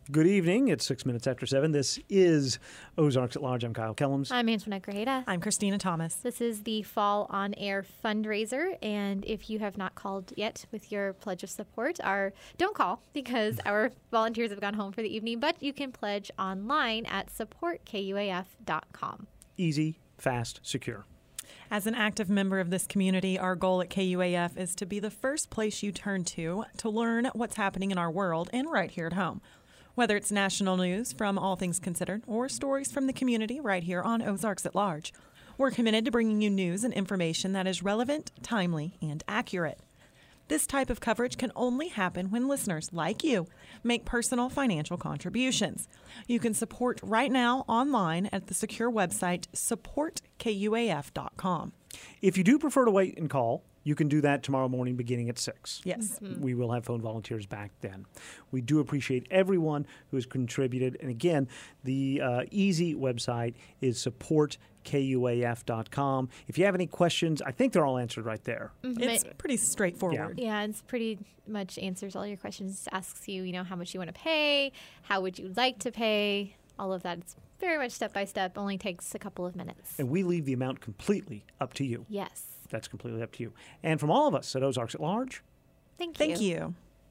Good evening. It's 6 minutes after 7. This is Ozarks at Large. I'm Kyle Kellums. I'm Antoinette Grajeda. I'm Christina Thomas. This is the Fall On Air fundraiser, and if you have not called yet with your pledge of support, don't call because our volunteers have gone home for the evening, but you can pledge online at supportkuaf.com. Easy, fast, secure. As an active member of this community, our goal at KUAF is to be the first place you turn to learn what's happening in our world and right here at home. Whether it's national news from All Things Considered or stories from the community right here on Ozarks at Large, we're committed to bringing you news and information that is relevant, timely, and accurate. This type of coverage can only happen when listeners like you make personal financial contributions. You can support right now online at the secure website supportkuaf.com. If you do prefer to wait and call, you can do that tomorrow morning beginning at 6. Yes. Mm-hmm. We will have phone volunteers back then. We do appreciate everyone who has contributed. And again, the easy website is supportkuaf.com. If you have any questions, I think they're all answered right there. Mm-hmm. It's pretty straightforward. Yeah, it's pretty much answers all your questions. Asks you, how much you want to pay, how would you like to pay, all of that. It's very much step by step, only takes a couple of minutes. And we leave the amount completely up to you. Yes. That's completely up to you. And from all of us at Ozarks at Large, Thank you. Thank you.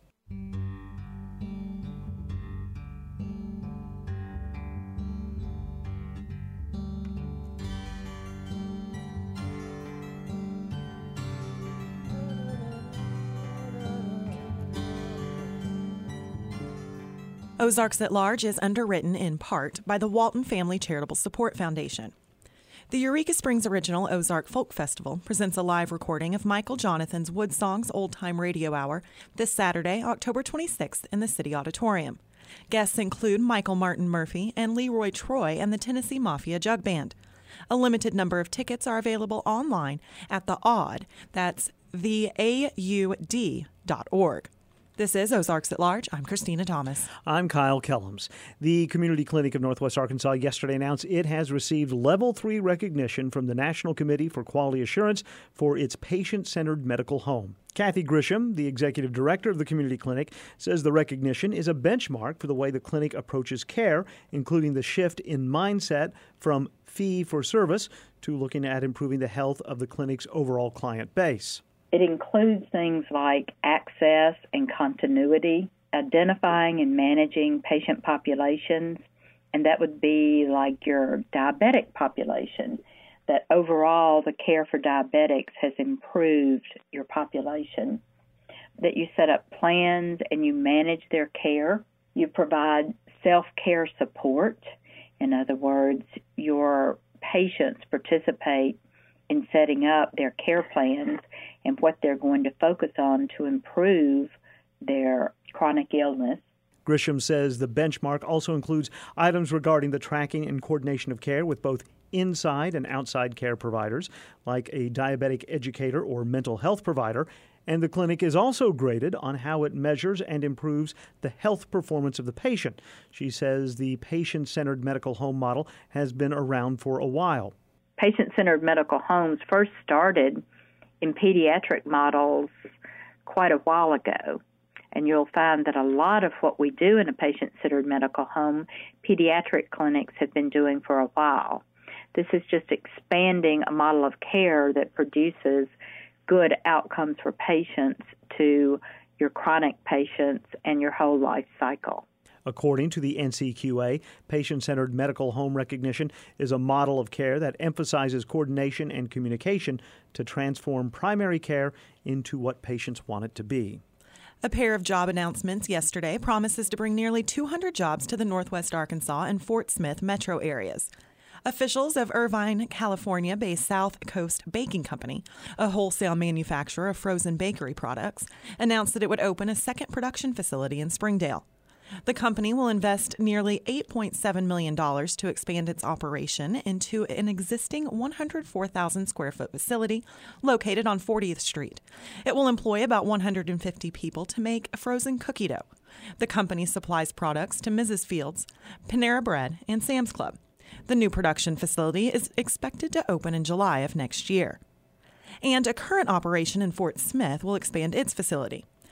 Ozarks at Large is underwritten in part by the Walton Family Charitable Support Foundation. The Eureka Springs Original Ozark Folk Festival presents a live recording of Michael Jonathan's Woodsongs Old Time Radio Hour this Saturday, October 26th in the City Auditorium. Guests include Michael Martin Murphy and Leroy Troy and the Tennessee Mafia Jug Band. A limited number of tickets are available online at the AUD, that's theaud.org. This is Ozarks at Large. I'm Christina Thomas. I'm Kyle Kellums. The Community Clinic of Northwest Arkansas yesterday announced it has received Level 3 recognition from the National Committee for Quality Assurance for its patient-centered medical home. Kathy Grisham, the executive director of the Community Clinic, says the recognition is a benchmark for the way the clinic approaches care, including the shift in mindset from fee-for-service to looking at improving the health of the clinic's overall client base. It includes things like access and continuity, identifying and managing patient populations, and that would be like your diabetic population, that overall the care for diabetics has improved your population, that you set up plans and you manage their care, you provide self-care support. In other words, your patients participate in setting up their care plans and what they're going to focus on to improve their chronic illness. Grisham says the benchmark also includes items regarding the tracking and coordination of care with both inside and outside care providers, like a diabetic educator or mental health provider. And the clinic is also graded on how it measures and improves the health performance of the patient. She says the patient-centered medical home model has been around for a while. Patient-centered medical homes first started in pediatric models quite a while ago. And you'll find that a lot of what we do in a patient-centered medical home, pediatric clinics have been doing for a while. This is just expanding a model of care that produces good outcomes for patients to your chronic patients and your whole life cycle. According to the NCQA, patient-centered medical home recognition is a model of care that emphasizes coordination and communication to transform primary care into what patients want it to be. A pair of job announcements yesterday promises to bring nearly 200 jobs to the Northwest Arkansas and Fort Smith metro areas. Officials of Irvine, California-based South Coast Baking Company, a wholesale manufacturer of frozen bakery products, announced that it would open a second production facility in Springdale. The company will invest nearly $8.7 million to expand its operation into an existing 104,000 square foot facility located on 40th Street. It will employ about 150 people to make frozen cookie dough. The company supplies products to Mrs. Fields, Panera Bread, and Sam's Club. The new production facility is expected to open in July of next year. And a current operation in Fort Smith will expand its facility.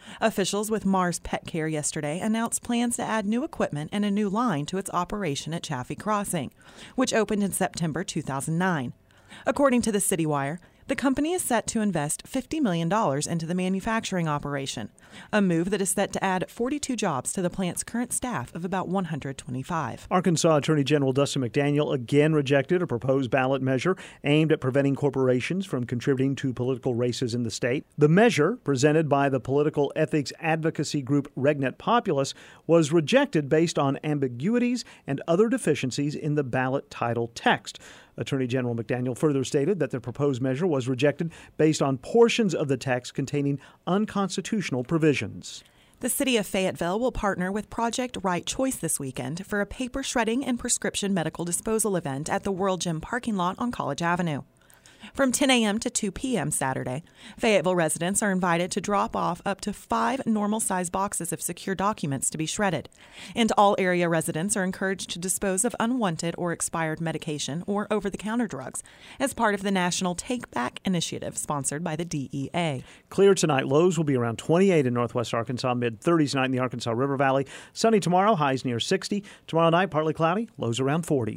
Officials with Mars Pet Care yesterday announced plans to add new equipment and a new line to its operation at Chaffee Crossing, which opened in September 2009. According to the CityWire, the company is set to invest $50 million into the manufacturing operation, a move that is set to add 42 jobs to the plant's current staff of about 125. Arkansas Attorney General Dustin McDaniel again rejected a proposed ballot measure aimed at preventing corporations from contributing to political races in the state. The measure, presented by the political ethics advocacy group Regnet Populus, was rejected based on ambiguities and other deficiencies in the ballot title text. Attorney General McDaniel further stated that the proposed measure was rejected based on portions of the text containing unconstitutional provisions. The city of Fayetteville will partner with Project Right Choice this weekend for a paper shredding and prescription medical disposal event at the World Gym parking lot on College Avenue. From 10 a.m. to 2 p.m. Saturday, Fayetteville residents are invited to drop off up to 5 normal-size boxes of secure documents to be shredded. And all area residents are encouraged to dispose of unwanted or expired medication or over-the-counter drugs as part of the National Take Back Initiative sponsored by the DEA. Clear tonight. Lows will be around 28 in northwest Arkansas, mid-30s tonight in the Arkansas River Valley. Sunny tomorrow, highs near 60. Tomorrow night, partly cloudy, lows around 40.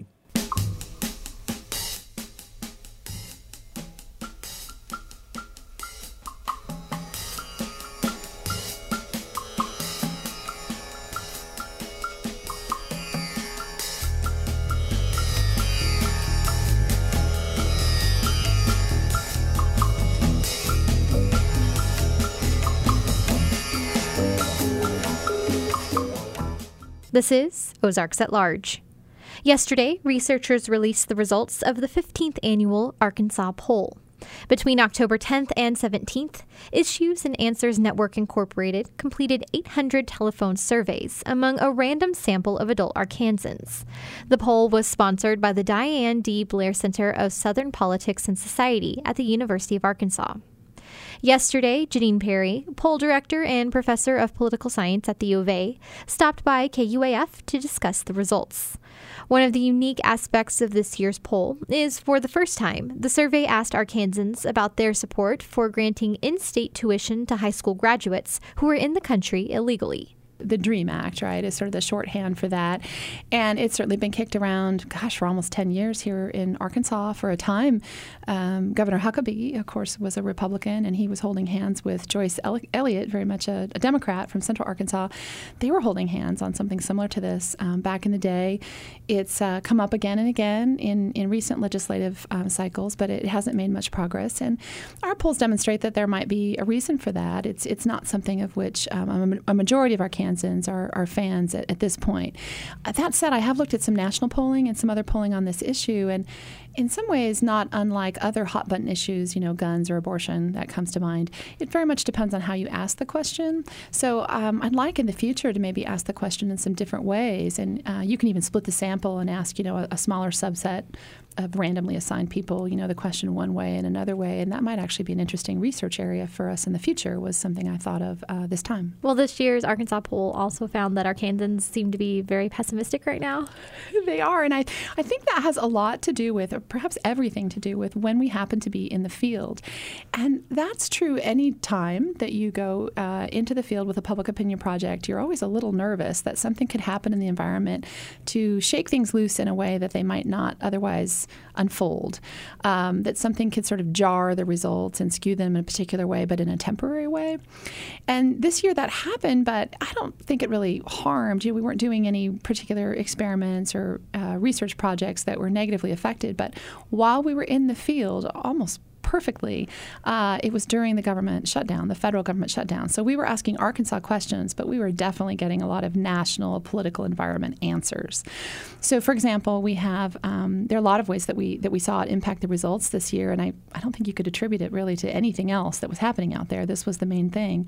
This is Ozarks at Large. Yesterday, researchers released the results of the 15th annual Arkansas poll. Between October 10th and 17th, Issues and Answers Network Incorporated completed 800 telephone surveys among a random sample of adult Arkansans. The poll was sponsored by the Diane D. Blair Center of Southern Politics and Society at the University of Arkansas. Yesterday, Janine Perry, poll director and professor of political science at the U of A, stopped by KUAF to discuss the results. One of the unique aspects of this year's poll is, for the first time, the survey asked Arkansans about their support for granting in-state tuition to high school graduates who are in the country illegally. The DREAM Act, right, is sort of the shorthand for that. And it's certainly been kicked around, for almost 10 years here in Arkansas. For a time, Governor Huckabee, of course, was a Republican, and he was holding hands with Joyce Elliott, very much a Democrat from Central Arkansas. They were holding hands on something similar to this back in the day. It's come up again and again in recent legislative cycles, but it hasn't made much progress. And our polls demonstrate that there might be a reason for that. It's not something of which a majority of Arkansans are fans at this point. That said, I have looked at some national polling and some other polling on this issue, and in some ways, not unlike other hot-button issues, guns or abortion, that comes to mind. It very much depends on how you ask the question. So I'd like in the future to maybe ask the question in some different ways, and you can even split the sample and ask, a smaller subset of randomly assigned people, the question one way and another way, and that might actually be an interesting research area for us in the future, was something I thought of this time. Well, this year's Arkansas poll also found that Arkansans seem to be very pessimistic right now. They are, and I think that has a lot to do with, or perhaps everything to do with, when we happen to be in the field. And that's true any time that you go into the field with a public opinion project. You're always a little nervous that something could happen in the environment to shake things loose in a way that they might not otherwise unfold, that something could sort of jar the results and skew them in a particular way, but in a temporary way. And this year that happened, but I don't think it really harmed. We weren't doing any particular experiments or research projects that were negatively affected. But while we were in the field, almost perfectly, it was during the government shutdown, the federal government shutdown. So we were asking Arkansas questions, but we were definitely getting a lot of national political environment answers. So, for example, we have there are a lot of ways that we saw it impact the results this year, and I don't think you could attribute it really to anything else that was happening out there. This was the main thing.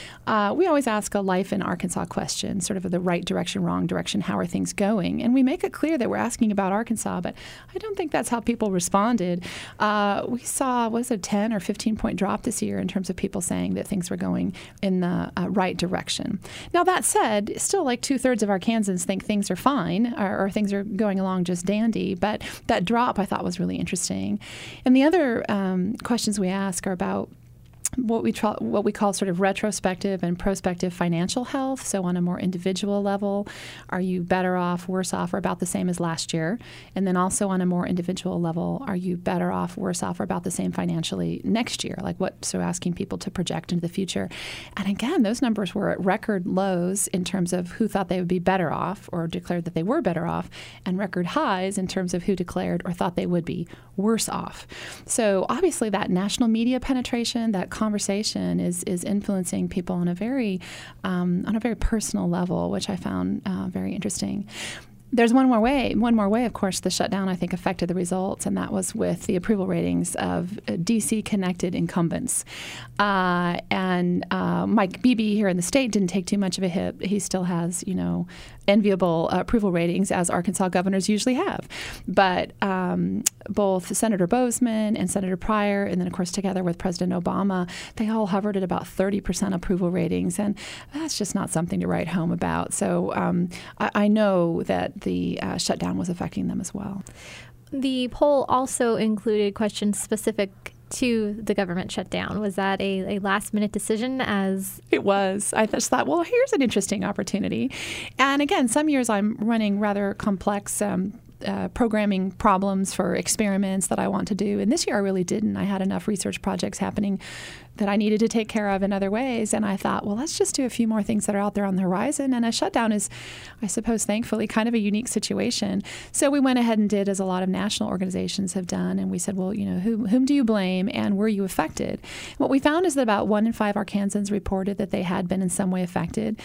We always ask a life in Arkansas question, sort of the right direction, wrong direction, how are things going? And we make it clear that we're asking about Arkansas, but I don't think that's how people responded. We saw, was a 10 or 15-point drop this year in terms of people saying that things were going in the right direction. Now, that said, still like 2/3 of Arkansans think things are fine or things are going along just dandy, but that drop I thought was really interesting. And the other questions we ask are about what we call sort of retrospective and prospective financial health. So on a more individual level, are you better off, worse off, or about the same as last year? And then also on a more individual level, are you better off, worse off, or about the same financially next year? So asking people to project into the future. And again, those numbers were at record lows in terms of who thought they would be better off or declared that they were better off, and record highs in terms of who declared or thought they would be worse off. So obviously that national media penetration, that conversation is influencing people on a very personal level, which I found very interesting. There's one more way, of course, the shutdown, I think, affected the results, and that was with the approval ratings of D.C.-connected incumbents. And Mike Beebe here in the state didn't take too much of a hit. He still has, enviable approval ratings, as Arkansas governors usually have. But both Senator Bozeman and Senator Pryor, and then, of course, together with President Obama, they all hovered at about 30% approval ratings, and that's just not something to write home about. So I know that the shutdown was affecting them as well. The poll also included questions specific to the government shutdown. Was that a last-minute decision? It was. I just thought, well, here's an interesting opportunity. And again, some years I'm running rather complex programming problems for experiments that I want to do. And this year I really didn't. I had enough research projects happening that I needed to take care of in other ways. And I thought, well, let's just do a few more things that are out there on the horizon. And a shutdown is, I suppose, thankfully, kind of a unique situation. So we went ahead and did, as a lot of national organizations have done, and we said, well, whom do you blame, and were you affected? What we found is that about 1 in 5 Arkansans reported that they had been in some way affected.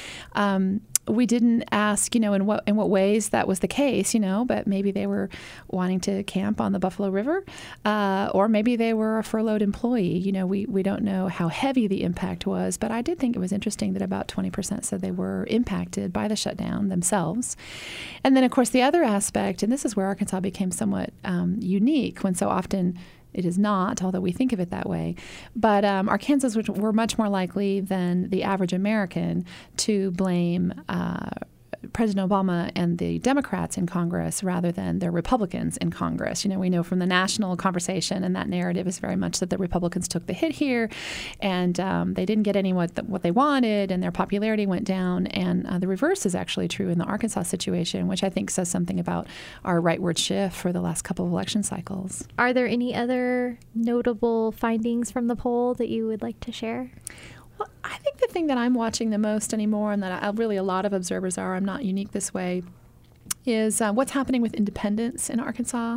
We didn't ask, in what ways that was the case, but maybe they were wanting to camp on the Buffalo River, or maybe they were a furloughed employee. We don't know how heavy the impact was, but I did think it was interesting that about 20% said they were impacted by the shutdown themselves. And then, of course, the other aspect, and this is where Arkansas became somewhat unique, when so often it is not, although we think of it that way. But Arkansans were much more likely than the average American to blame President Obama and the Democrats in Congress rather than the Republicans in Congress. We know from the national conversation, and that narrative is very much that the Republicans took the hit here, and they didn't get what they wanted, and their popularity went down. And the reverse is actually true in the Arkansas situation, which I think says something about our rightward shift for the last couple of election cycles. Are there any other notable findings from the poll that you would like to share? Well, I think the thing that I'm watching the most anymore, and that really a lot of observers are, I'm not unique this way, is what's happening with independents in Arkansas.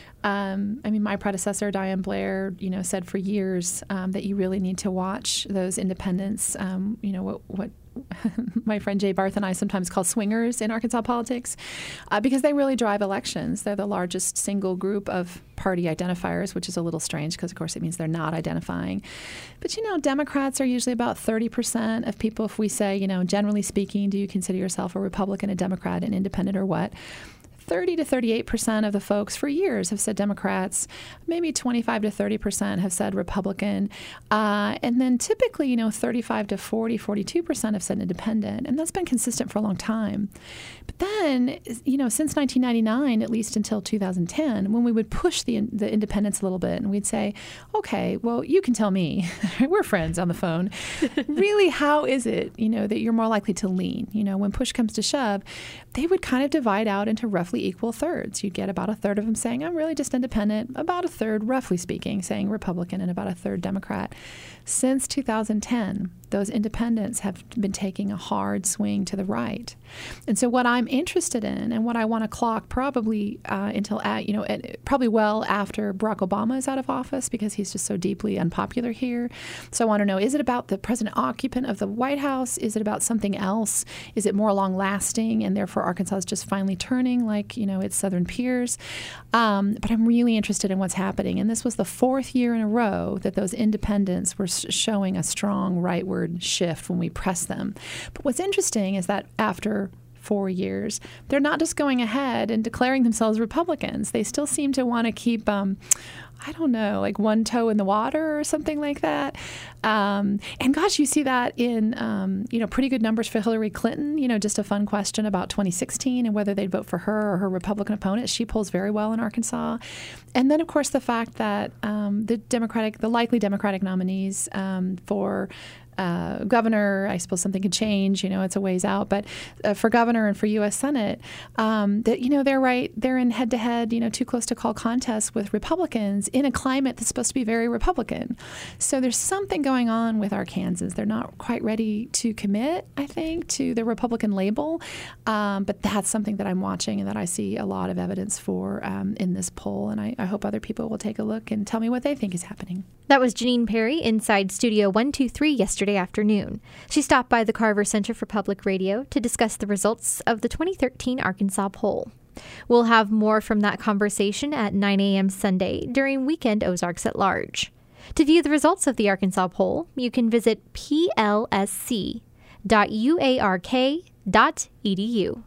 My predecessor, Diane Blair, said for years that you really need to watch those independents, what my friend Jay Barth and I sometimes call swingers in Arkansas politics, because they really drive elections. They're the largest single group of party identifiers, which is a little strange because, of course, it means they're not identifying. But, Democrats are usually about 30% of people. If we say, generally speaking, do you consider yourself a Republican, a Democrat, an independent, or what? 30 to 38% of the folks for years have said Democrats. Maybe 25 to 30% have said Republican. And then typically, 35 to 42% have said independent. And that's been consistent for a long time. But then, since 1999, at least until 2010, when we would push the independents a little bit and we'd say, okay, well, you can tell me, we're friends on the phone, really, how is it, that you're more likely to lean? When push comes to shove, they would kind of divide out into roughly equal thirds. You'd get about a third of them saying, I'm really just independent, about a third, roughly speaking, saying Republican, and about a third Democrat. Since 2010, those independents have been taking a hard swing to the right. And so what I'm interested in, and what I want to clock probably probably well after Barack Obama is out of office, because he's just so deeply unpopular here. So I want to know, is it about the present occupant of the White House? Is it about something else? Is it more long lasting, and therefore Arkansas is just finally turning like, its southern peers? But I'm really interested in what's happening. And this was the 4th year in a row that those independents were showing a strong rightward shift when we press them. But what's interesting is that after 4 years, they're not just going ahead and declaring themselves Republicans. They still seem to want to keep, I don't know, like one toe in the water or something like that. And gosh, you see that in, pretty good numbers for Hillary Clinton. Just a fun question about 2016 and whether they'd vote for her or her Republican opponent. She polls very well in Arkansas. And then, of course, the fact that the likely Democratic nominees for governor, I suppose something could change, it's a ways out, but for governor and for U.S. Senate, they're in head-to-head, too close to call contests with Republicans in a climate that's supposed to be very Republican. So there's something going on with Arkansans. They're not quite ready to commit, I think, to the Republican label, but that's something that I'm watching and that I see a lot of evidence for in this poll, and I hope other people will take a look and tell me what they think is happening. That was Janine Perry inside Studio 123 yesterday afternoon. She stopped by the Carver Center for Public Radio to discuss the results of the 2013 Arkansas poll. We'll have more from that conversation at 9 a.m. Sunday during Weekend Ozarks at Large. To view the results of the Arkansas poll, you can visit plsc.uark.edu.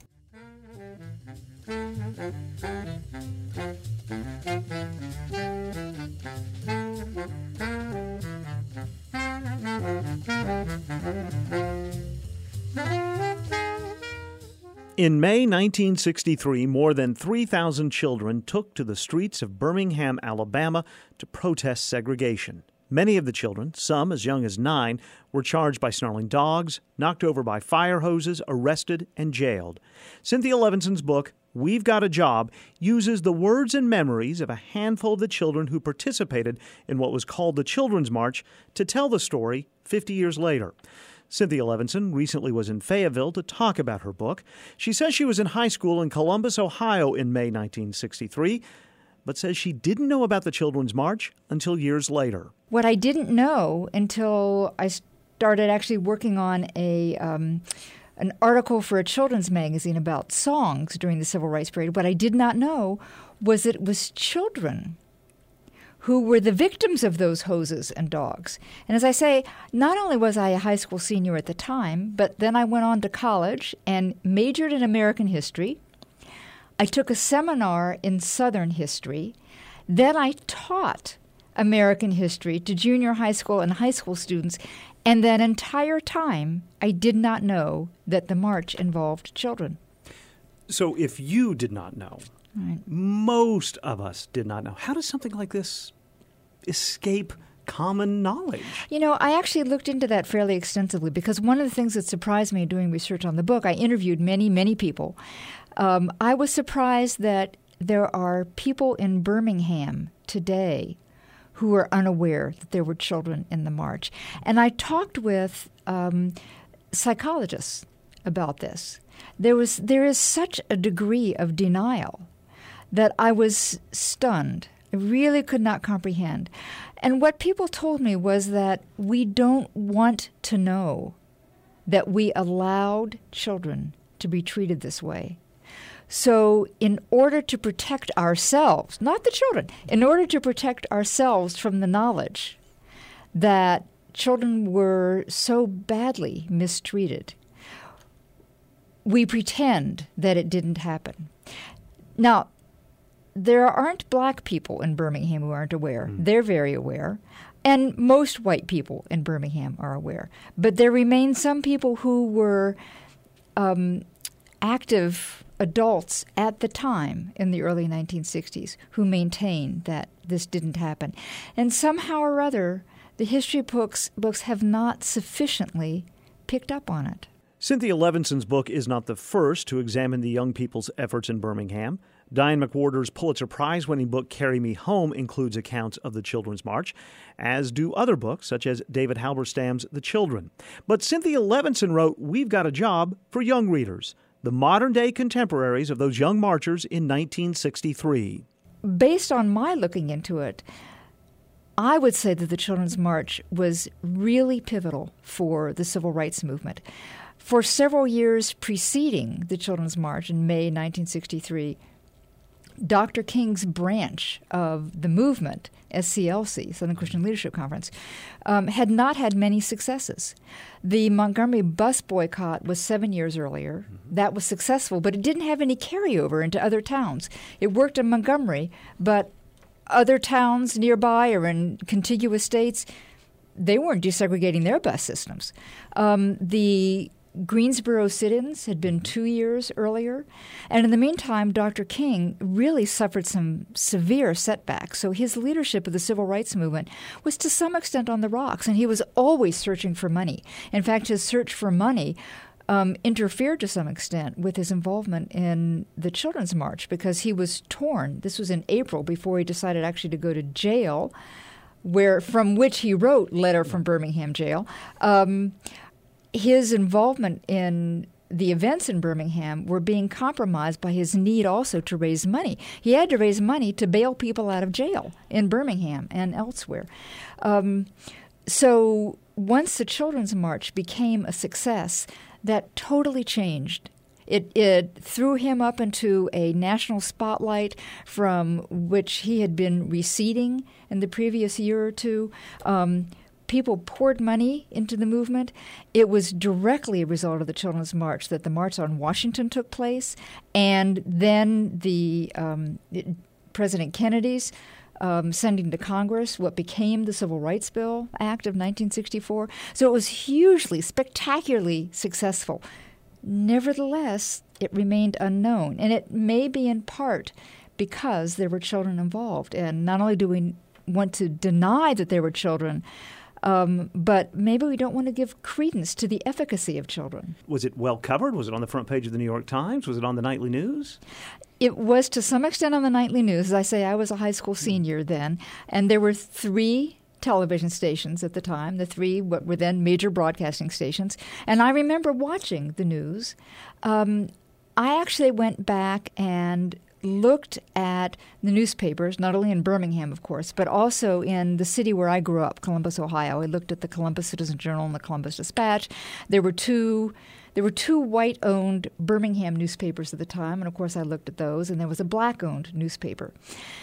In May 1963, more than 3,000 children took to the streets of Birmingham, Alabama, to protest segregation. Many of the children, some as young as 9, were charged by snarling dogs, knocked over by fire hoses, arrested, and jailed. Cynthia Levinson's book, We've Got a Job, uses the words and memories of a handful of the children who participated in what was called the Children's March to tell the story 50 years later. Cynthia Levinson recently was in Fayetteville to talk about her book. She says she was in high school in Columbus, Ohio in May 1963, but says she didn't know about the Children's March until years later. What I didn't know until I started actually working on an article for a children's magazine about songs during the Civil Rights period, what I did not know was that it was children who were the victims of those hoses and dogs. And as I say, not only was I a high school senior at the time, but then I went on to college and majored in American history. I took a seminar in Southern history. Then I taught American history to junior high school and high school students. And that entire time, I did not know that the march involved children. So if you did not know, right, most of us did not know. How does something like this escape common knowledge? I actually looked into that fairly extensively because one of the things that surprised me doing research on the book, I interviewed many, many people. I was surprised that there are people in Birmingham today who are unaware that there were children in the march. And I talked with psychologists about this. There is such a degree of denial that I was stunned. I really could not comprehend. And what people told me was that we don't want to know that we allowed children to be treated this way. So in order to protect ourselves, not the children, in order to protect ourselves from the knowledge that children were so badly mistreated, we pretend that it didn't happen. Now, there aren't black people in Birmingham who aren't aware. They're very aware. And most white people in Birmingham are aware. But there remain some people who were active adults at the time in the early 1960s who maintain that this didn't happen. And somehow or other, the history books have not sufficiently picked up on it. Cynthia Levinson's book is not the first to examine the young people's efforts in Birmingham. Diane McWhorter's Pulitzer Prize-winning book, Carry Me Home, includes accounts of the Children's March, as do other books, such as David Halberstam's The Children. But Cynthia Levinson wrote We've Got a Job for young readers, the modern-day contemporaries of those young marchers in 1963. Based on my looking into it, I would say that the Children's March was really pivotal for the civil rights movement. For several years preceding the Children's March in May 1963, Dr. King's branch of the movement, SCLC, Southern Christian Leadership Conference, had not had many successes. The Montgomery bus boycott was 7 years earlier. That was successful, but it didn't have any carryover into other towns. It worked in Montgomery, but other towns nearby or in contiguous states, they weren't desegregating their bus systems. The Greensboro sit-ins had been 2 years earlier. And in the meantime, Dr. King really suffered some severe setbacks. So his leadership of the civil rights movement was to some extent on the rocks, and he was always searching for money. In fact, his search for money interfered to some extent with his involvement in the Children's March because he was torn. This was in April before he decided actually to go to jail, from which he wrote Letter from Birmingham Jail. His involvement in the events in Birmingham were being compromised by his need also to raise money. He had to raise money to bail people out of jail in Birmingham and elsewhere. So once the Children's March became a success, that totally changed. It threw him up into a national spotlight from which he had been receding in the previous year or two. People poured money into the movement. It was directly a result of the Children's March that the March on Washington took place, and then the President Kennedy's sending to Congress what became the Civil Rights Bill Act of 1964. So it was hugely, spectacularly successful. Nevertheless, it remained unknown, and it may be in part because there were children involved. And not only do we want to deny that there were children, but maybe we don't want to give credence to the efficacy of children. Was it well covered? Was it on the front page of the New York Times? Was it on the nightly news? It was to some extent on the nightly news. As I say, I was a high school senior then, and there were 3 television stations at the time, the 3 what were then major broadcasting stations. And I remember watching the news. I actually went back and looked at the newspapers, not only in Birmingham, of course, but also in the city where I grew up, Columbus, Ohio. I looked at the Columbus Citizen-Journal and the Columbus Dispatch. There were two white-owned Birmingham newspapers at the time, and of course I looked at those, and there was a black-owned newspaper.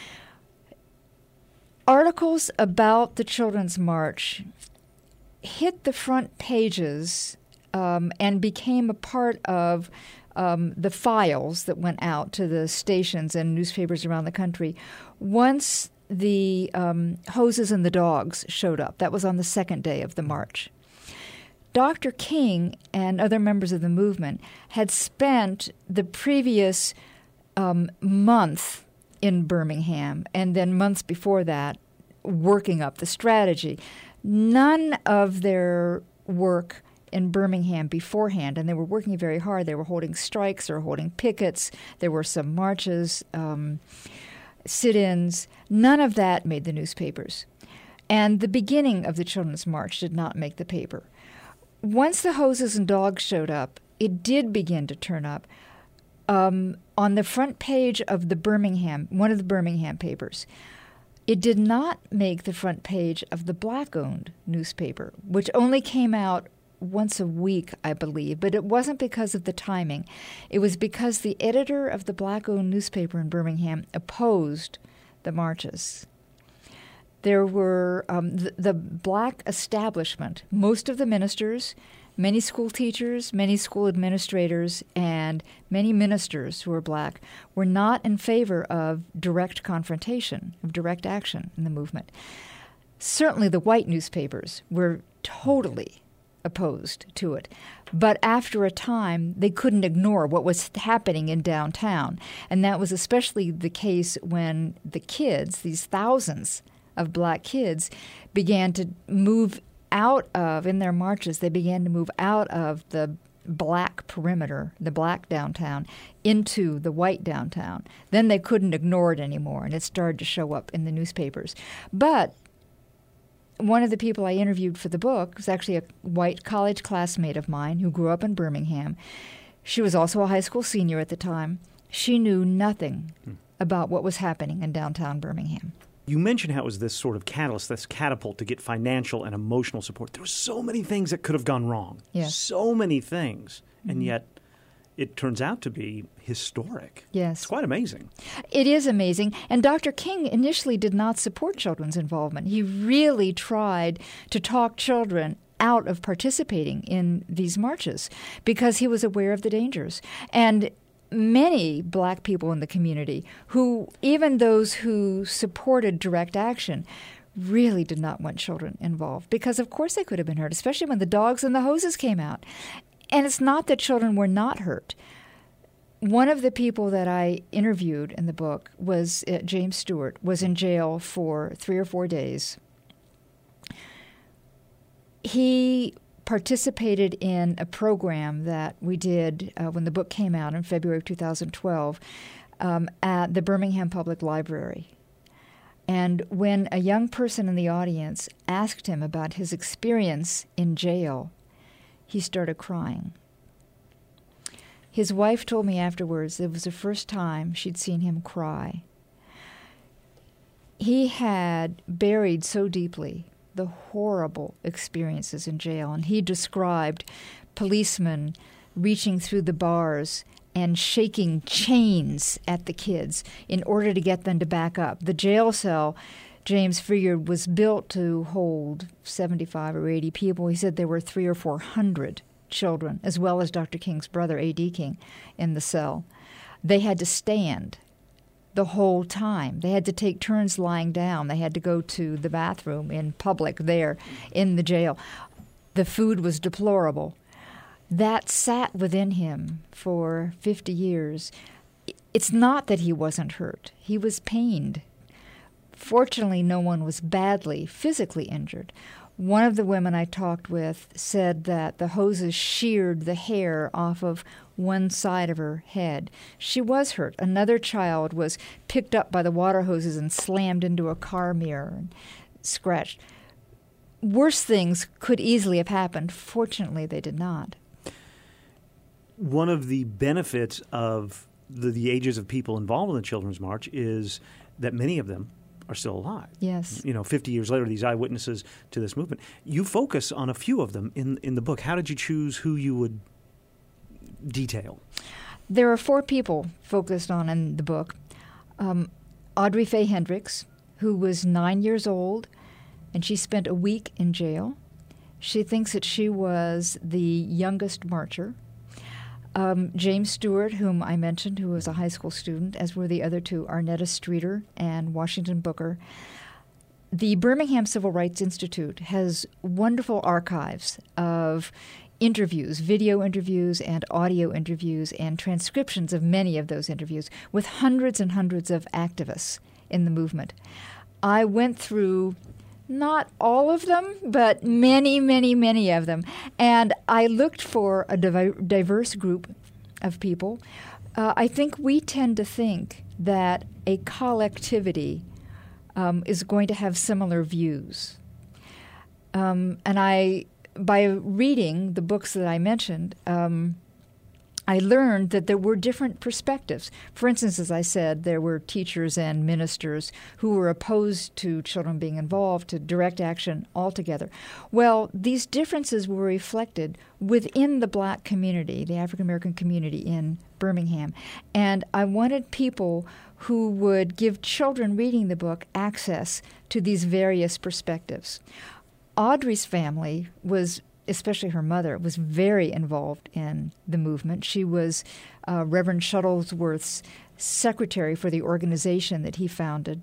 Articles about the Children's March hit the front pages and became a part of the files that went out to the stations and newspapers around the country once the hoses and the dogs showed up. That was on the second day of the march. Dr. King and other members of the movement had spent the previous month in Birmingham and then months before that working up the strategy. None of their work in Birmingham beforehand, and they were working very hard. They were holding strikes, they were holding pickets, there were some marches, sit-ins. None of that made the newspapers. And the beginning of the Children's March did not make the paper. Once the hoses and dogs showed up, it did begin to turn up on the front page of the Birmingham, one of the Birmingham papers. It did not make the front page of the black-owned newspaper, which only came out once a week, I believe, but it wasn't because of the timing. It was because the editor of the black-owned newspaper in Birmingham opposed the marches. There were the black establishment, most of the ministers, many school teachers, many school administrators, and many ministers who were black were not in favor of direct confrontation, of direct action in the movement. Certainly the white newspapers were totally opposed to it. But after a time, they couldn't ignore what was happening in downtown. And that was especially the case when the kids, these thousands of black kids, began to move out of, in their marches, they began to move out of the black perimeter, the black downtown, into the white downtown. Then they couldn't ignore it anymore, and it started to show up in the newspapers. But one of the people I interviewed for the book was actually a white college classmate of mine who grew up in Birmingham. She was also a high school senior at the time. She knew nothing about what was happening in downtown Birmingham. You mentioned how it was this sort of catalyst, this catapult to get financial and emotional support. There were so many things that could have gone wrong. Yes. So many things. And yet it turns out to be historic. Yes. It's quite amazing. It is amazing. And Dr. King initially did not support children's involvement. He really tried to talk children out of participating in these marches because he was aware of the dangers. And many black people in the community who, even those who supported direct action, really did not want children involved because, of course, they could have been hurt, especially when the dogs and the hoses came out. And it's not that children were not hurt. One of the people that I interviewed in the book was James Stewart, was in jail for 3 or 4 days. He participated in a program that we did when the book came out in February of 2012 at the Birmingham Public Library. And when a young person in the audience asked him about his experience in jail, he started crying. His wife told me afterwards it was the first time she'd seen him cry. He had buried so deeply the horrible experiences in jail, and he described policemen reaching through the bars and shaking chains at the kids in order to get them to back up. The jail cell, James figured, was built to hold 75 or 80 people. He said there were 300 or 400 children, as well as Dr. King's brother, A.D. King, in the cell. They had to stand the whole time. They had to take turns lying down. They had to go to the bathroom in public there in the jail. The food was deplorable. That sat within him for 50 years. It's not that he wasn't hurt. He was pained. Fortunately, no one was badly physically injured. One of the women I talked with said that the hoses sheared the hair off of one side of her head. She was hurt. Another child was picked up by the water hoses and slammed into a car mirror and scratched. Worse things could easily have happened. Fortunately, they did not. One of the benefits of the ages of people involved in the Children's March is that many of them are still alive. Yes. 50 years later, these eyewitnesses to this movement. You focus on a few of them in the book. How did you choose who you would detail? There are 4 people focused on in the book. Audrey Faye Hendricks, who was 9 years old, and she spent a week in jail. She thinks that she was the youngest marcher. James Stewart, whom I mentioned, who was a high school student, as were the other 2, Arnetta Streeter and Washington Booker. The Birmingham Civil Rights Institute has wonderful archives of interviews, video interviews and audio interviews and transcriptions of many of those interviews with hundreds and hundreds of activists in the movement. I went through not all of them, but many, many, many of them. And I looked for a diverse group of people. I think we tend to think that a collectivity is going to have similar views. By reading the books that I mentioned, I learned that there were different perspectives. For instance, as I said, there were teachers and ministers who were opposed to children being involved, to direct action altogether. Well, these differences were reflected within the black community, the African American community in Birmingham. And I wanted people who would give children reading the book access to these various perspectives. Audrey's family was, especially her mother, was very involved in the movement. She was Reverend Shuttlesworth's secretary for the organization that he founded,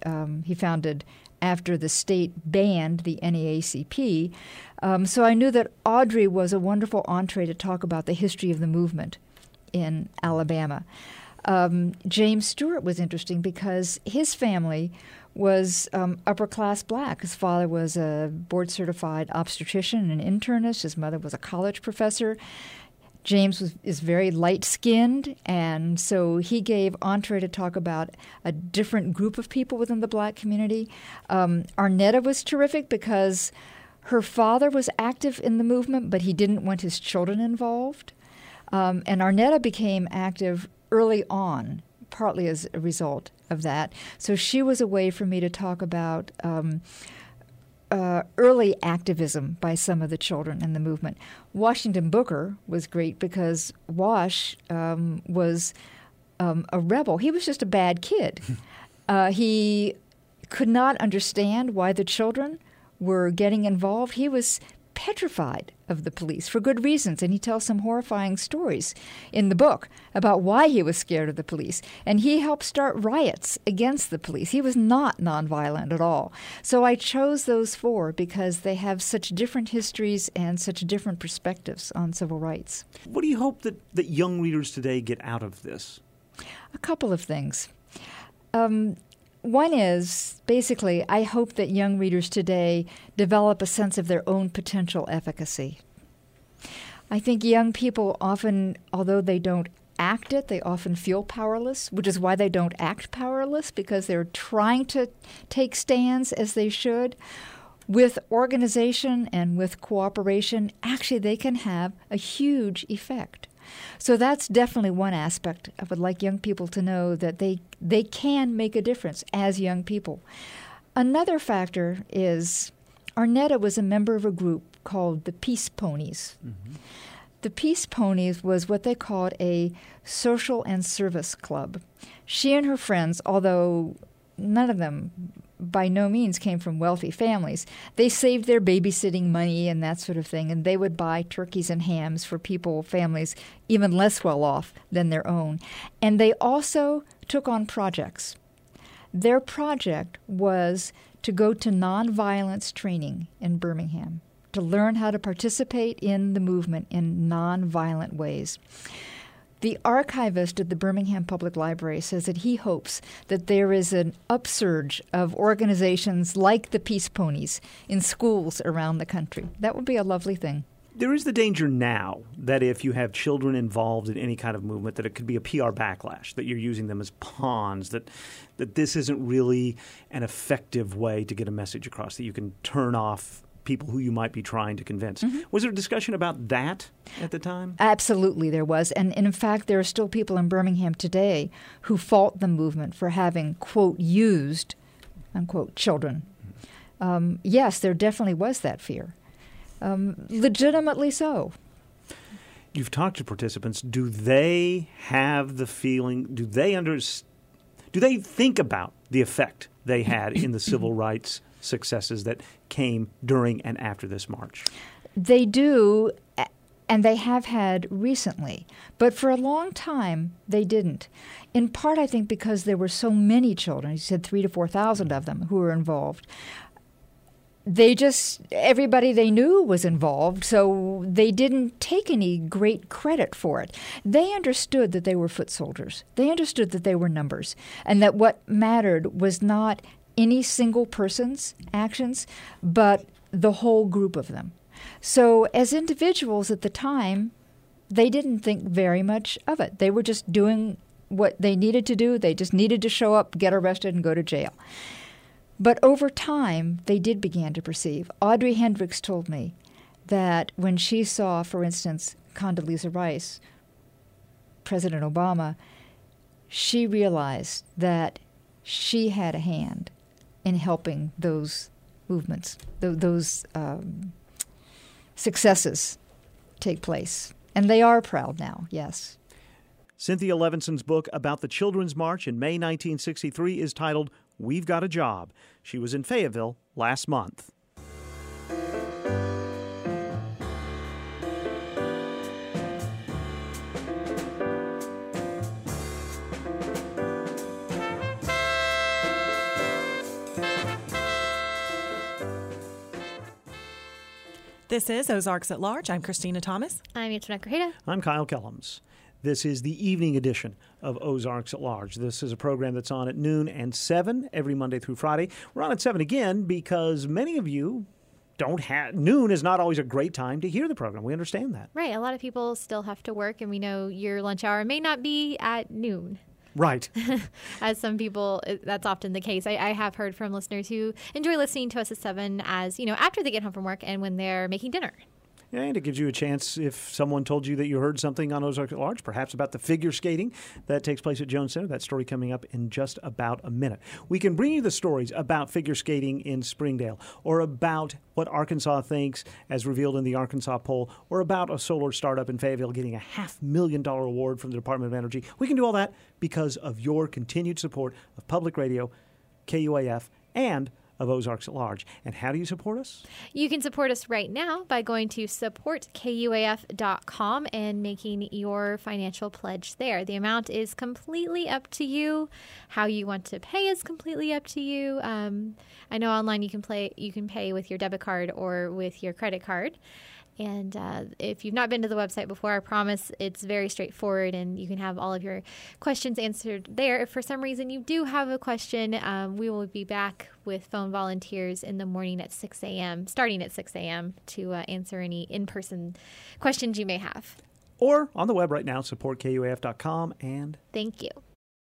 after the state banned the NAACP. So I knew that Audrey was a wonderful entree to talk about the history of the movement in Alabama. James Stewart was interesting because his family was upper-class black. His father was a board-certified obstetrician and internist. His mother was a college professor. James is very light-skinned, and so he gave entree to talk about a different group of people within the black community. Arnetta was terrific because her father was active in the movement, but he didn't want his children involved. And Arnetta became active early on, partly as a result of that. So she was a way for me to talk about early activism by some of the children in the movement. Washington Booker was great because Wash was a rebel. He was just a bad kid. He could not understand why the children were getting involved. He was petrified of the police for good reasons, and he tells some horrifying stories in the book about why he was scared of the police. And he helped start riots against the police. He was not nonviolent at all. So I chose those four because they have such different histories and such different perspectives on civil rights. What do you hope that young readers today get out of this? A couple of things. One is, basically, I hope that young readers today develop a sense of their own potential efficacy. I think young people often, although they don't act it, they often feel powerless, which is why they don't act powerless, because they're trying to take stands as they should. With organization and with cooperation, actually they can have a huge effect. So that's definitely one aspect. I would like young people to know that they can make a difference as young people. Another factor is Arnetta was a member of a group called the Peace Ponies. Mm-hmm. The Peace Ponies was what they called a social and service club. She and her friends, although none of them by no means came from wealthy families, they saved their babysitting money and that sort of thing, and they would buy turkeys and hams for families even less well off than their own. And they also took on projects. Their project was to go to nonviolence training in Birmingham, to learn how to participate in the movement in nonviolent ways. The archivist at the Birmingham Public Library says that he hopes that there is an upsurge of organizations like the Peace Ponies in schools around the country. That would be a lovely thing. There is the danger now that if you have children involved in any kind of movement, that it could be a PR backlash, that you're using them as pawns, that this isn't really an effective way to get a message across, that you can turn off people who you might be trying to convince. Mm-hmm. Was there a discussion about that at the time? Absolutely there was. And in fact, there are still people in Birmingham today who fault the movement for having, quote, used, unquote, children. Yes, there definitely was that fear. Legitimately so. You've talked to participants. Do they have the feeling, do they think about the effect they had in the civil rights successes that came during and after this march? They do, and they have had recently. But for a long time, they didn't. In part, I think, because there were so many children. You said 3,000 to 4,000 of them who were involved. Everybody they knew was involved, so they didn't take any great credit for it. They understood that they were foot soldiers. They understood that they were numbers, and that what mattered was not any single person's actions, but the whole group of them. So as individuals at the time, they didn't think very much of it. They were just doing what they needed to do. They just needed to show up, get arrested, and go to jail. But over time, they did begin to perceive. Audrey Hendricks told me that when she saw, for instance, Condoleezza Rice, President Obama, she realized that she had a hand in helping those movements, those successes take place. And they are proud now, yes. Cynthia Levinson's book about the Children's March in May 1963 is titled We've Got a Job. She was in Fayetteville last month. This is Ozarks at Large. I'm Christina Thomas. I'm Antoinette Grajeda. I'm Kyle Kellums. This is the evening edition of Ozarks at Large. This is a program that's on at noon and 7 every Monday through Friday. We're on at 7 again because many of you noon is not always a great time to hear the program. We understand that. Right. A lot of people still have to work, and we know your lunch hour may not be at noon. Right. As some people, that's often the case. I have heard from listeners who enjoy listening to us at 7 as, after they get home from work and when they're making dinner. And it gives you a chance, if someone told you that you heard something on Ozarks at Large, perhaps about the figure skating that takes place at Jones Center. That story coming up in just about a minute. We can bring you the stories about figure skating in Springdale, or about what Arkansas thinks as revealed in the Arkansas poll, or about a solar startup in Fayetteville getting a $500,000 award from the Department of Energy. We can do all that because of your continued support of public radio, KUAF, and of Ozarks at Large. And how do you support us? You can support us right now by going to supportkuaf.com and making your financial pledge there. The amount is completely up to you. How you want to pay is completely up to you. I know online you can pay with your debit card or with your credit card. And if you've not been to the website before, I promise it's very straightforward and you can have all of your questions answered there. If for some reason you do have a question, we will be back with phone volunteers in the morning at 6 a.m., starting at 6 a.m. to answer any in-person questions you may have. Or on the web right now, supportkuaf.com. And thank you.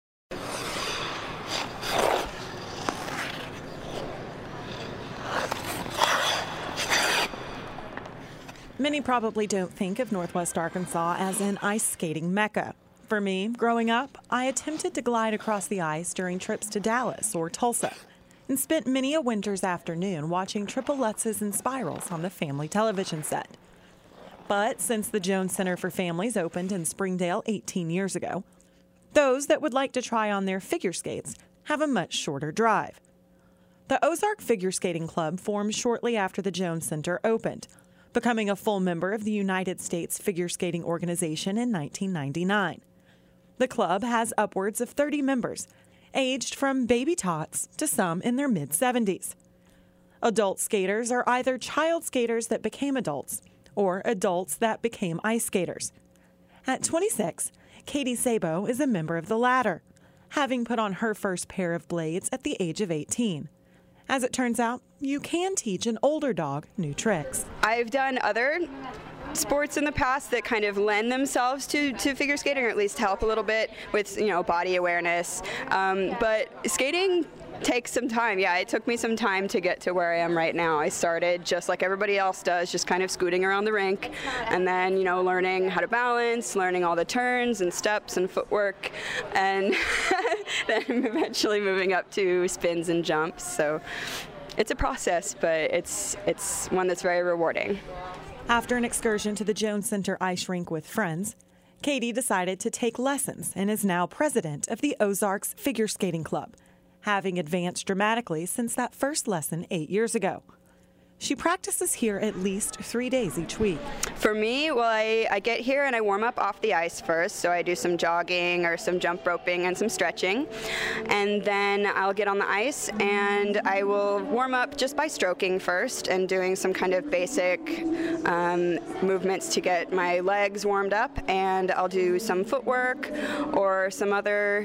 Many probably don't think of Northwest Arkansas as an ice skating mecca. For me, growing up, I attempted to glide across the ice during trips to Dallas or Tulsa and spent many a winter's afternoon watching triple Lutzes and spirals on the family television set. But since the Jones Center for Families opened in Springdale 18 years ago, those that would like to try on their figure skates have a much shorter drive. The Ozark Figure Skating Club formed shortly after the Jones Center opened, becoming a full member of the United States Figure Skating Organization in 1999. The club has upwards of 30 members, aged from baby tots to some in their mid-70s. Adult skaters are either child skaters that became adults or adults that became ice skaters. At 26, Katie Sabo is a member of the latter, having put on her first pair of blades at the age of 18. As it turns out, you can teach an older dog new tricks. I've done other sports in the past that kind of lend themselves to figure skating, or at least help a little bit with, body awareness. But skating takes some time. Yeah, it took me some time to get to where I am right now. I started just like everybody else does, just kind of scooting around the rink, and then, learning how to balance, learning all the turns and steps and footwork, and then eventually moving up to spins and jumps. So it's a process, but it's one that's very rewarding. After an excursion to the Jones Center ice rink with friends, Katie decided to take lessons and is now president of the Ozarks Figure Skating Club, having advanced dramatically since that first lesson 8 years ago. She practices here at least 3 days each week. For me, well, I get here and I warm up off the ice first. So I do some jogging or some jump roping and some stretching. And then I'll get on the ice and I will warm up just by stroking first and doing some kind of basic movements to get my legs warmed up. And I'll do some footwork or some other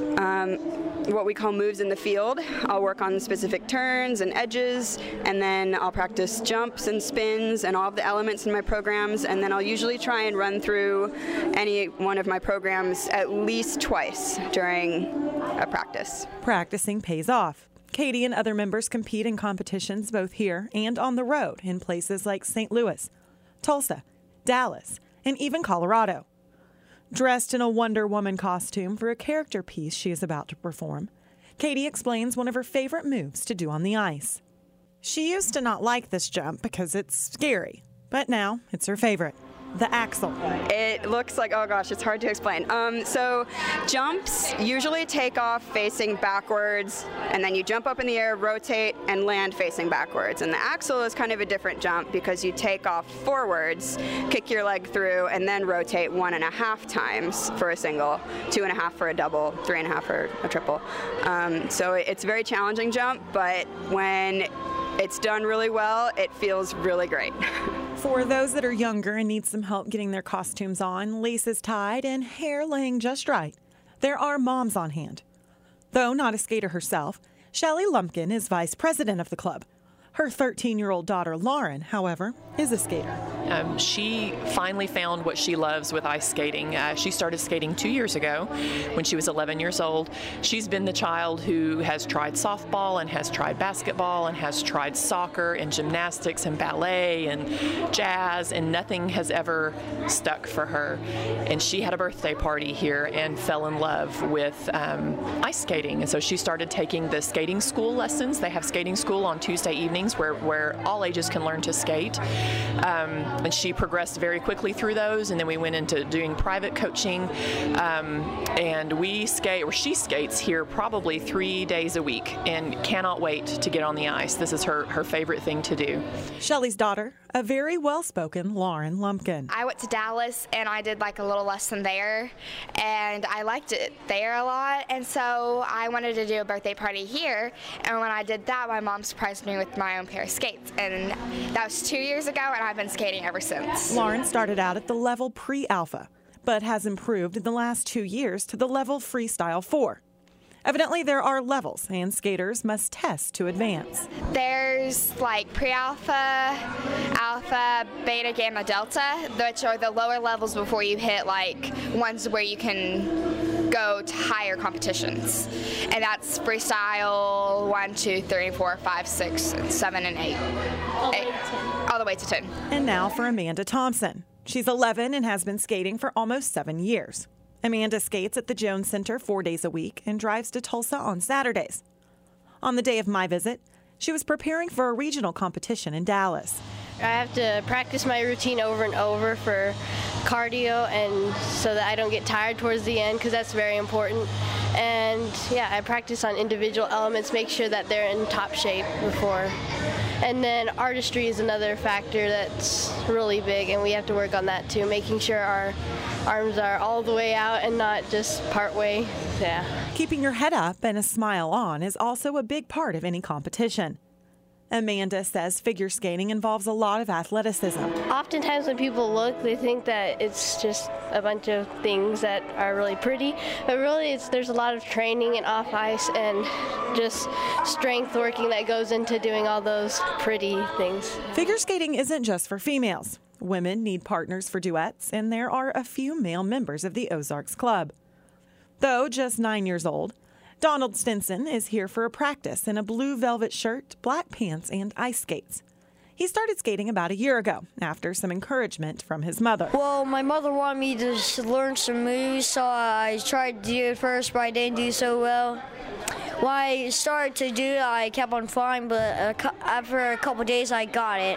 what we call moves in the field. I'll work on specific turns and edges, and then I'll practice jumps and spins and all of the elements in my programs, and then I'll usually try and run through any one of my programs at least twice during a practice. Practicing pays off. Katie and other members compete in competitions both here and on the road in places like St. Louis, Tulsa, Dallas, and even Colorado. Dressed in a Wonder Woman costume for a character piece she is about to perform, Katie explains one of her favorite moves to do on the ice. She used to not like this jump because it's scary, but now it's her favorite, the axel. It looks like, oh gosh, it's hard to explain. So jumps usually take off facing backwards, and then you jump up in the air, rotate, and land facing backwards. And the axel is kind of a different jump because you take off forwards, kick your leg through, and then rotate 1.5 times for a single, 2.5 for a double, 3.5 for a triple. So it's a very challenging jump, but when it's done really well, it feels really great. For those that are younger and need some help getting their costumes on, laces tied, and hair laying just right, there are moms on hand. Though not a skater herself, Shelly Lumpkin is vice president of the club. Her 13-year-old daughter, Lauren, however, is a skater. She finally found what she loves with ice skating. She started skating 2 years ago when she was 11 years old. She's been the child who has tried softball and has tried basketball and has tried soccer and gymnastics and ballet and jazz, and nothing has ever stuck for her. And she had a birthday party here and fell in love with ice skating. And so she started taking the skating school lessons. They have skating school on Tuesday evenings where all ages can learn to skate. and she progressed very quickly through those, and then we went into doing private coaching, and she skates here probably 3 days a week and cannot wait to get on the ice. This is her favorite thing to do. Shelley's daughter, a very well-spoken Lauren Lumpkin. I went to Dallas and I did like a little lesson there, and I liked it there a lot, and so I wanted to do a birthday party here, and when I did that, my mom surprised me with my own pair of skates, and that was 2 years ago, and I've been skating ever since. Lauren started out at the level pre-alpha, but has improved in the last 2 years to the level freestyle 4. Evidently, there are levels, and skaters must test to advance. There's like pre-alpha, alpha, beta, gamma, delta, which are the lower levels before you hit like ones where you can go to higher competitions. And that's freestyle 1, 2, 3, 4, 5, 6, 7, and 8. All the way to 10. And now for Amanda Thompson. She's 11 and has been skating for almost 7 years. Amanda skates at the Jones Center 4 days a week and drives to Tulsa on Saturdays. On the day of my visit, she was preparing for a regional competition in Dallas. I have to practice my routine over and over for cardio, and so that I don't get tired towards the end, because that's very important. And yeah, I practice on individual elements, make sure that they're in top shape before. And then artistry is another factor that's really big, and we have to work on that too, making sure our arms are all the way out and not just part way. Yeah. Keeping your head up and a smile on is also a big part of any competition. Amanda says figure skating involves a lot of athleticism. Oftentimes when people look, they think that it's just a bunch of things that are really pretty, but really there's a lot of training and off ice and just strength working that goes into doing all those pretty things. Figure skating isn't just for females. Women need partners for duets, and there are a few male members of the Ozarks Club. Though just 9 years old, Donald Stinson is here for a practice in a blue velvet shirt, black pants, and ice skates. He started skating about a year ago after some encouragement from his mother. Well, my mother wanted me to learn some moves, so I tried to do it first, but I didn't do so well. When I started to do it, I kept on flying, but after a couple days, I got it.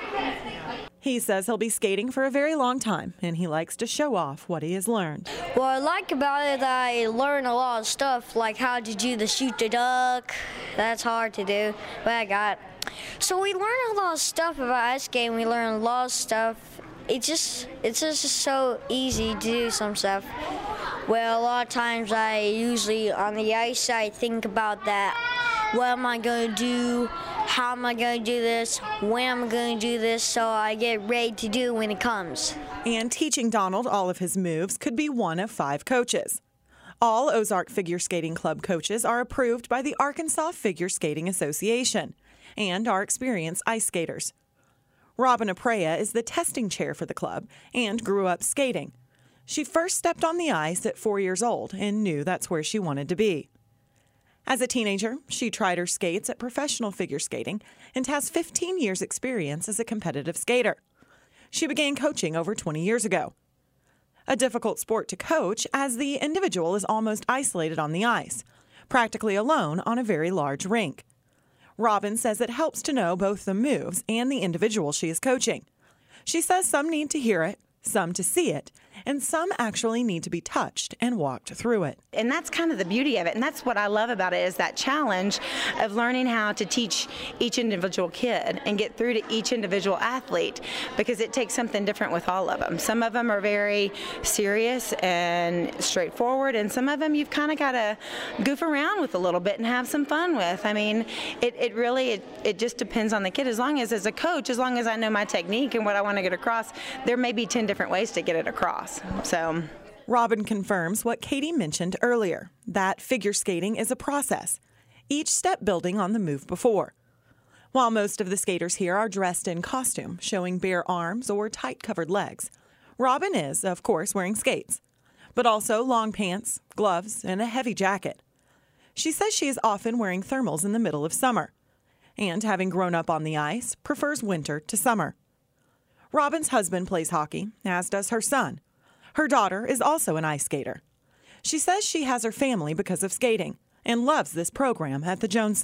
He says he'll be skating for a very long time, and he likes to show off what he has learned. What I like about it, I learned a lot of stuff, like how to do the shoot the duck. That's hard to do, but I got it. So we learn a lot of stuff about ice skating. We learn a lot of stuff. It's just so easy to do some stuff. Well, a lot of times I usually, on the ice, I think about that. What am I going to do? How am I going to do this? When am I going to do this? So I get ready to do when it comes. And teaching Donald all of his moves could be one of 5 coaches. All Ozark Figure Skating Club coaches are approved by the Arkansas Figure Skating Association and are experienced ice skaters. Robin Aprea is the testing chair for the club and grew up skating. She first stepped on the ice at 4 years old and knew that's where she wanted to be. As a teenager, she tried her skates at professional figure skating and has 15 years' experience as a competitive skater. She began coaching over 20 years ago. A difficult sport to coach as the individual is almost isolated on the ice, practically alone on a very large rink. Robin says it helps to know both the moves and the individual she is coaching. She says some need to hear it, some to see it, and some actually need to be touched and walked through it. And that's kind of the beauty of it, and that's what I love about it, is that challenge of learning how to teach each individual kid and get through to each individual athlete, because it takes something different with all of them. Some of them are very serious and straightforward, and some of them you've kind of got to goof around with a little bit and have some fun with. I mean, it really just depends on the kid. As a coach, as long as I know my technique and what I want to get across, there may be 10 different ways to get it across. So Robin confirms what Katie mentioned earlier, that figure skating is a process, each step building on the move before. While most of the skaters here are dressed in costume, showing bare arms or tight-covered legs, Robin is, of course, wearing skates, but also long pants, gloves, and a heavy jacket. She says she is often wearing thermals in the middle of summer, and having grown up on the ice, prefers winter to summer. Robin's husband plays hockey, as does her son. Her daughter is also an ice skater. She says she has her family because of skating and loves this program at the Jones Center.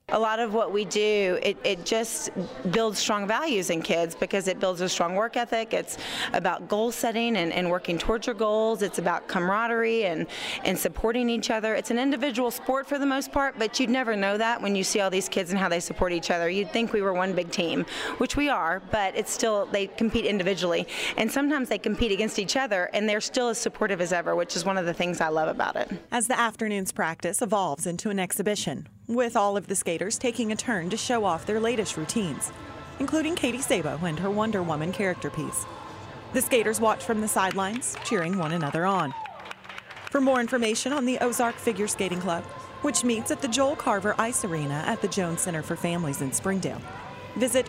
A lot of what we do, it just builds strong values in kids because it builds a strong work ethic. It's about goal setting and working towards your goals. It's about camaraderie and supporting each other. It's an individual sport for the most part, but you'd never know that when you see all these kids and how they support each other. You'd think we were one big team, which we are, but it's still, they compete individually. And sometimes they compete against each other, and they're still as supportive as ever, which is one of the things I love about it. As the afternoon's practice evolves into an exhibition, with all of the skaters taking a turn to show off their latest routines, including Katie Sabo and her Wonder Woman character piece. The skaters watch from the sidelines, cheering one another on. For more information on the Ozark Figure Skating Club, which meets at the Joel Carver Ice Arena at the Jones Center for Families in Springdale, visit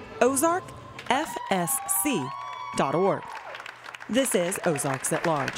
ozarkfsc.org. This is Ozarks at Large.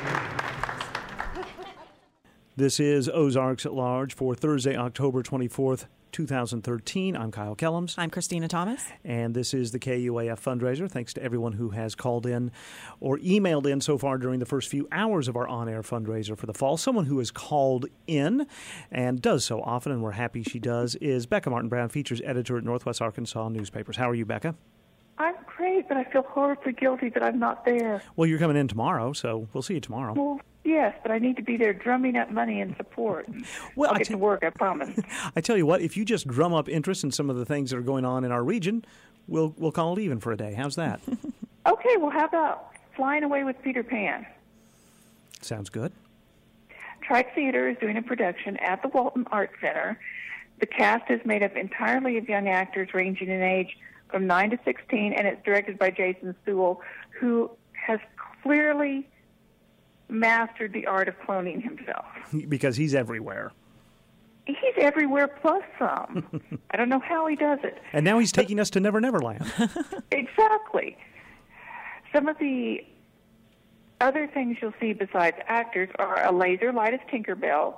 This is Ozarks at Large for Thursday, October 24th, 2013. I'm Kyle Kellums. I'm Christina Thomas. And this is the KUAF fundraiser. Thanks to everyone who has called in or emailed in so far during the first few hours of our on-air fundraiser for the fall. Someone who has called in and does so often, and we're happy she does, is Becca Martin Brown, features editor at Northwest Arkansas Newspapers. How are you, Becca? I'm great, but I feel horribly guilty that I'm not there. Well, you're coming in tomorrow, so we'll see you tomorrow. Well, yes, but I need to be there drumming up money and support. Well, I'll get to work, I promise. I tell you what, if you just drum up interest in some of the things that are going on in our region, we'll call it even for a day. How's that? Okay, well, how about Flying Away with Peter Pan? Sounds good. Trike Theater is doing a production at the Walton Arts Center. The cast is made up entirely of young actors ranging in age from 9 to 16, and it's directed by Jason Sewell, who has clearly mastered the art of cloning himself. Because he's everywhere. He's everywhere plus some. I don't know how he does it. And now he's taking us to Never Never Land. Exactly. Some of the other things you'll see besides actors are a laser light as Tinkerbell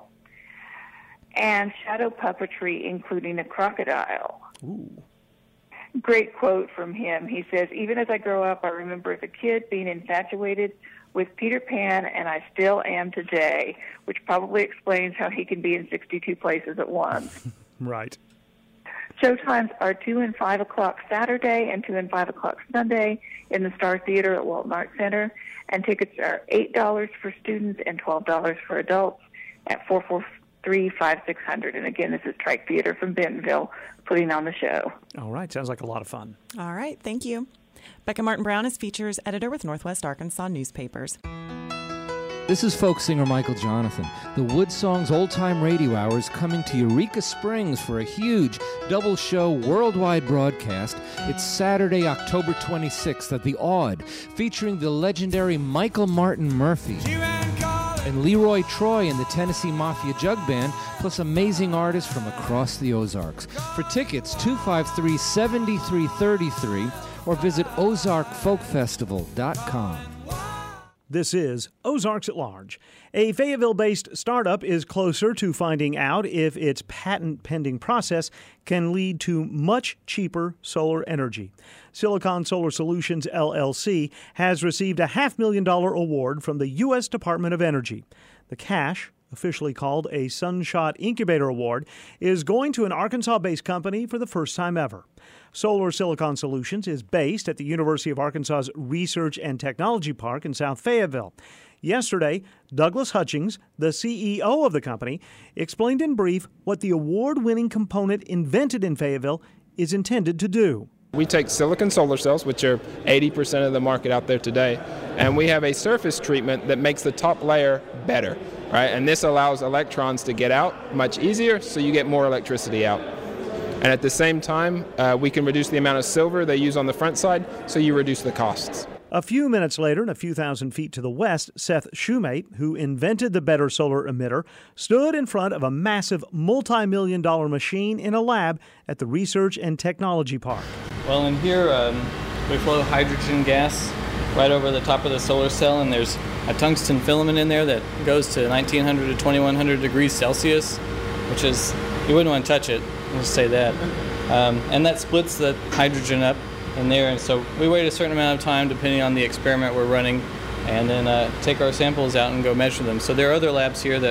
and shadow puppetry, including a crocodile. Ooh. Great quote from him. He says, "Even as I grow up, I remember as a kid being infatuated with Peter Pan, and I still am today," which probably explains how he can be in 62 places at once. Right. Showtimes are 2 and 5 o'clock Saturday and 2 and 5 o'clock Sunday in the Star Theater at Walton Arts Center, and tickets are $8 for students and $12 for adults at 443-5600. And again, this is Trike Theater from Bentonville putting on the show. All right. Sounds like a lot of fun. All right. Thank you. Becca Martin Brown is features editor with Northwest Arkansas Newspapers. This is folk singer Michael Jonathan. The Wood Songs Old Time Radio Hour is coming to Eureka Springs for a huge double-show worldwide broadcast. It's Saturday, October 26th at the Aud, featuring the legendary Michael Martin Murphey and Leroy Troy and the Tennessee Mafia Jug Band, plus amazing artists from across the Ozarks. For tickets, 253-7333, or visit ozarkfolkfestival.com. This is Ozarks at Large. A Fayetteville-based startup is closer to finding out if its patent-pending process can lead to much cheaper solar energy. Silicon Solar Solutions, LLC, has received a $500,000 award from the U.S. Department of Energy. The cash, officially called a Sunshot Incubator Award, is going to an Arkansas-based company for the first time ever. Solar Silicon Solutions is based at the University of Arkansas's Research and Technology Park in South Fayetteville. Yesterday, Douglas Hutchings, the CEO of the company, explained in brief what the award-winning component invented in Fayetteville is intended to do. We take silicon solar cells, which are 80% of the market out there today, and we have a surface treatment that makes the top layer better, right? And this allows electrons to get out much easier, so you get more electricity out. And at the same time, we can reduce the amount of silver they use on the front side, so you reduce the costs. A few minutes later, and a few thousand feet to the west, Seth Shoemate, who invented the better solar emitter, stood in front of a massive multi-million-dollar machine in a lab at the Research and Technology Park. Well, in here, we flow hydrogen gas right over the top of the solar cell, and there's a tungsten filament in there that goes to 1900 to 2100 degrees Celsius, which is, you wouldn't want to touch it, I'll just say that. And that splits the hydrogen up in there, and so we wait a certain amount of time depending on the experiment we're running, and then take our samples out and go measure them. So there are other labs here that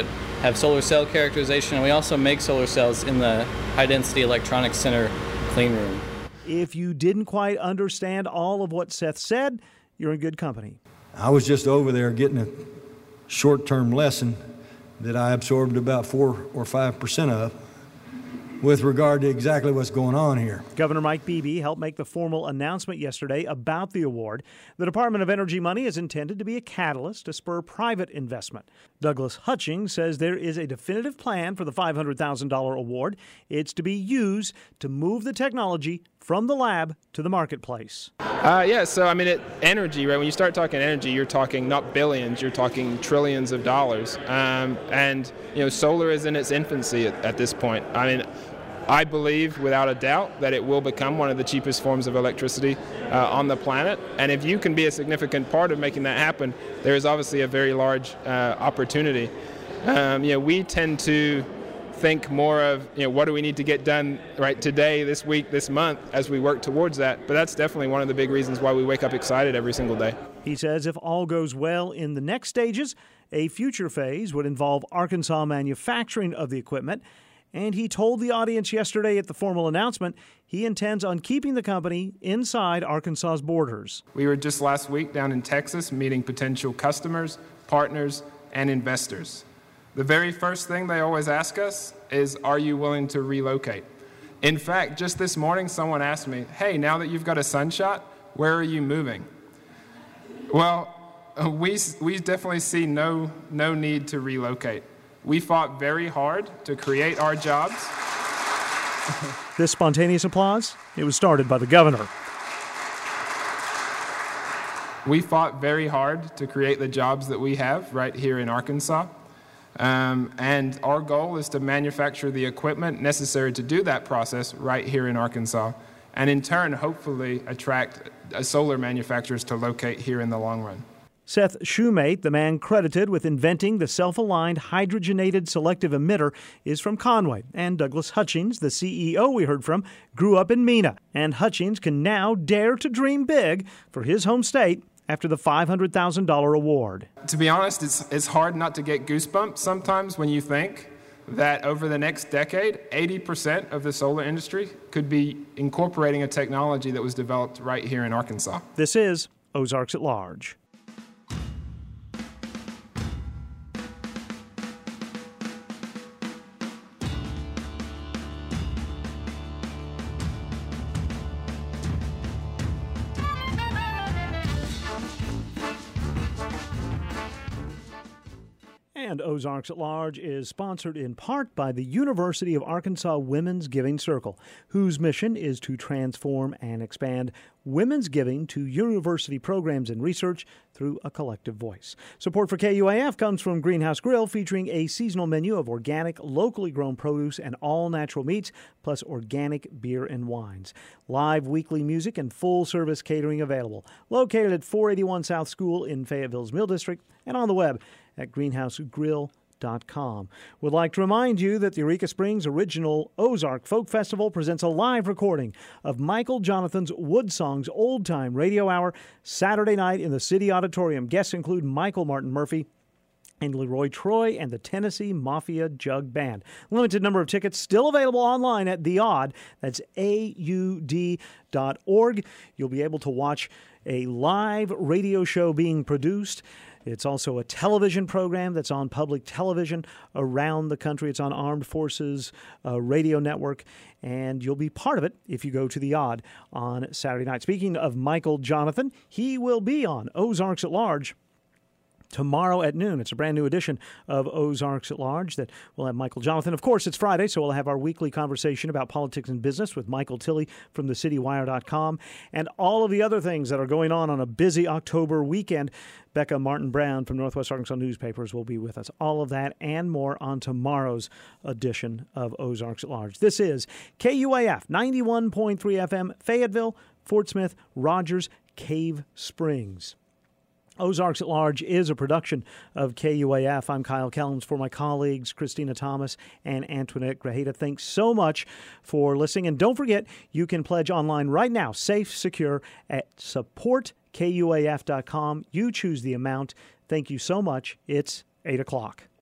have solar cell characterization, and we also make solar cells in the High Density Electronics Center clean room. If you didn't quite understand all of what Seth said, you're in good company. I was just over there getting a short-term lesson that I absorbed about 4 or 5% of with regard to exactly what's going on here. Governor Mike Beebe helped make the formal announcement yesterday about the award. The Department of Energy money is intended to be a catalyst to spur private investment. Douglas Hutchings says there is a definitive plan for the $500,000 award. It's to be used to move the technology from the lab to the marketplace. Energy, right? When you start talking energy, you're talking not billions, you're talking trillions of dollars. Solar is in its infancy at this point. I believe without a doubt that it will become one of the cheapest forms of electricity on the planet. And if you can be a significant part of making that happen, there is obviously a very large opportunity. We tend to think more of, what do we need to get done right today, this week, this month, as we work towards that. But that's definitely one of the big reasons why we wake up excited every single day. He says if all goes well in the next stages, a future phase would involve Arkansas manufacturing of the equipment. And he told the audience yesterday at the formal announcement he intends on keeping the company inside Arkansas's borders. We were just last week down in Texas meeting potential customers, partners, and investors. The very first thing they always ask us is, are you willing to relocate? In fact, just this morning, someone asked me, hey, now that you've got a sunshot, where are you moving? Well, we definitely see no need to relocate. We fought very hard to create our jobs. This spontaneous applause, it was started by the governor. We fought very hard to create the jobs that we have right here in Arkansas. And our goal is to manufacture the equipment necessary to do that process right here in Arkansas, and in turn, hopefully, attract solar manufacturers to locate here in the long run. Seth Shoemate, the man credited with inventing the self-aligned hydrogenated selective emitter, is from Conway. And Douglas Hutchings, the CEO we heard from, grew up in Mena. And Hutchings can now dare to dream big for his home state after the $500,000 award. To be honest, it's hard not to get goosebumps sometimes when you think that over the next decade, 80% of the solar industry could be incorporating a technology that was developed right here in Arkansas. This is Ozarks at Large. And Ozarks at Large is sponsored in part by the University of Arkansas Women's Giving Circle, whose mission is to transform and expand women's giving to university programs and research through a collective voice. Support for KUAF comes from Greenhouse Grill, featuring a seasonal menu of organic, locally grown produce and all-natural meats, plus organic beer and wines. Live weekly music and full-service catering available. Located at 481 South School in Fayetteville's Mill District, and on the web at greenhousegrill.com. Would like to remind you that the Eureka Springs Original Ozark Folk Festival presents a live recording of Michael Jonathan's Wood Songs Old Time Radio Hour Saturday night in the City Auditorium. Guests include Michael Martin Murphey and Leroy Troy and the Tennessee Mafia Jug Band. Limited number of tickets still available online at The Odd. That's AUD.org. You'll be able to watch a live radio show being produced. It's also a television program that's on public television around the country. It's on Armed Forces Radio Network, and you'll be part of it if you go to The Odd on Saturday night. Speaking of Michael Jonathan, he will be on Ozarks at Large tomorrow at noon. It's a brand new edition of Ozarks at Large that will have Michael Jonathan. Of course, it's Friday, so we'll have our weekly conversation about politics and business with Michael Tilley from thecitywire.com and all of the other things that are going on a busy October weekend. Becca Martin Brown from Northwest Arkansas Newspapers will be with us. All of that and more on tomorrow's edition of Ozarks at Large. This is KUAF 91.3 FM, Fayetteville, Fort Smith, Rogers, Cave Springs. Ozarks at Large is a production of KUAF. I'm Kyle Kellums. For my colleagues, Christina Thomas and Antoinette Grajeda, thanks so much for listening. And don't forget, you can pledge online right now, safe, secure, at supportkuaf.com. You choose the amount. Thank you so much. It's 8 o'clock.